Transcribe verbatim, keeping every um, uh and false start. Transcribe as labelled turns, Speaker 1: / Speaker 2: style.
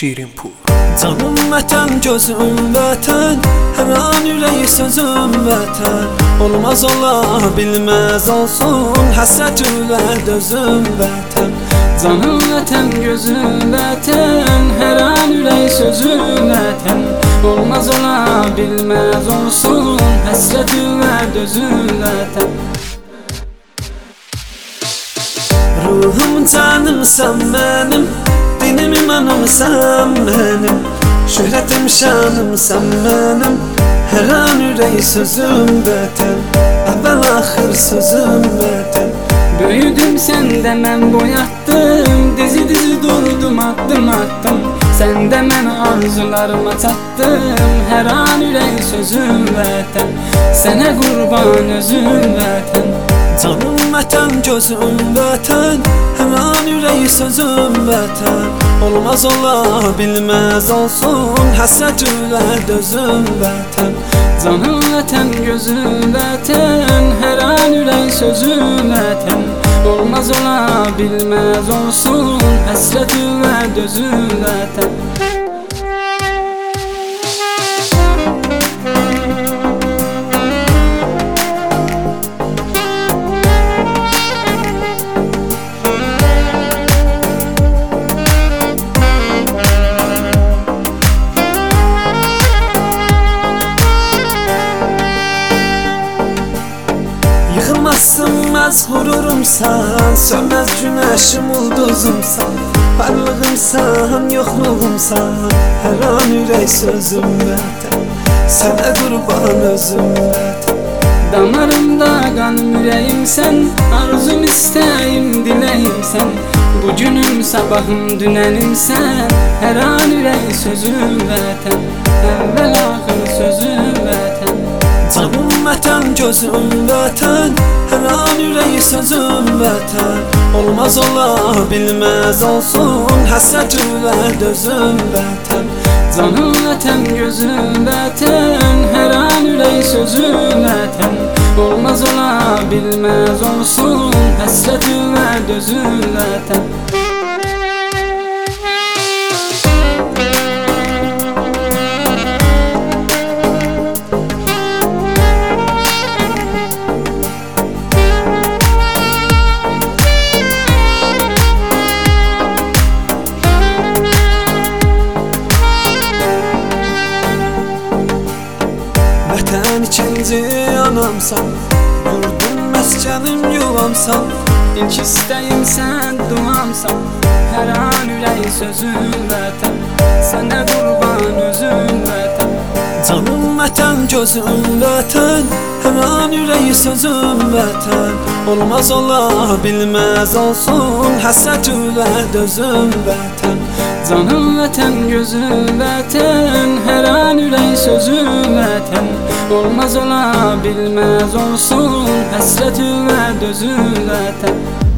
Speaker 1: Şirinpur. Canım vətən, gözüm vətən, hər an ürəyi sözüm vətən. Olmaz ola bilməz olsun, həsrət ülər dözüm vətən.
Speaker 2: Canım vətən, gözüm vətən, hər an ürəyi sözüm vətən. Olmaz ola bilməz olsun, həsrət ülər dözüm vətən.
Speaker 1: Ruhum canımsan mənim, dinim imanımsan mənim, şöhrətim şanımsan mənim, hər an ürəyi sözüm vətən, əvvəl axır sözüm vətən.
Speaker 2: Böyüdüm səndə mən boyatdım, dizi dizi durdum addım addım. Səndə mən arzularıma çatdım, hər an ürəyi sözüm vətən, sənə qurban özüm vətən.
Speaker 1: Canım vətən, gözüm vətən, hər an ürəyi sözüm vətən. Olmaz ola bilməz olsun, həsrət ülər dözüm vətən.
Speaker 2: Canım vətən, gözüm vətən, hər an ürəyi sözüm vətən. Olmaz ola bilməz olsun, həsrət ülər dözüm vətən.
Speaker 1: Sönmez gururumsan, sönmez güneşim ulduzumsan. Varlığımsan, yokluğumsan, her an ürək sözüm vətən, sənə qurban özüm vətən.
Speaker 2: Damarımda qanım ürəyimsən, arzum istəyim diləyimsən. Bugünüm sabahım dünənimsən, hər an ürək sözüm vətən, əvvəl axır sözüm vətən.
Speaker 1: Canım vətən, gözüm vətən, hər an ürəyi sözüm vətən. Olmaz ola bilməz olsun, həsrət ülər dözüm vətən.
Speaker 2: Canım vətən, gözüm vətən, hər an ürəyi sözüm vətən. Olmaz ola bilməz olsun, həsrət ülər dözüm vətən.
Speaker 1: Vətən ikinci anamsan, yurdum məskənim yuvamsan.
Speaker 2: İlk istəyimsən, duamsan, hər an ürək sözüm vətən, sənə qurban özüm vətən.
Speaker 1: Canım vətən, gözüm vətən, hər an ürəyi sözüm vətən. Olmaz ola bilməz olsun, həsrət ülər dözüm vətən.
Speaker 2: Canım vətən, gözüm vətən, hər an ürək sözüm vətən. Olmaz ola bilməz olsun, həsrət ülər dözüm vətən.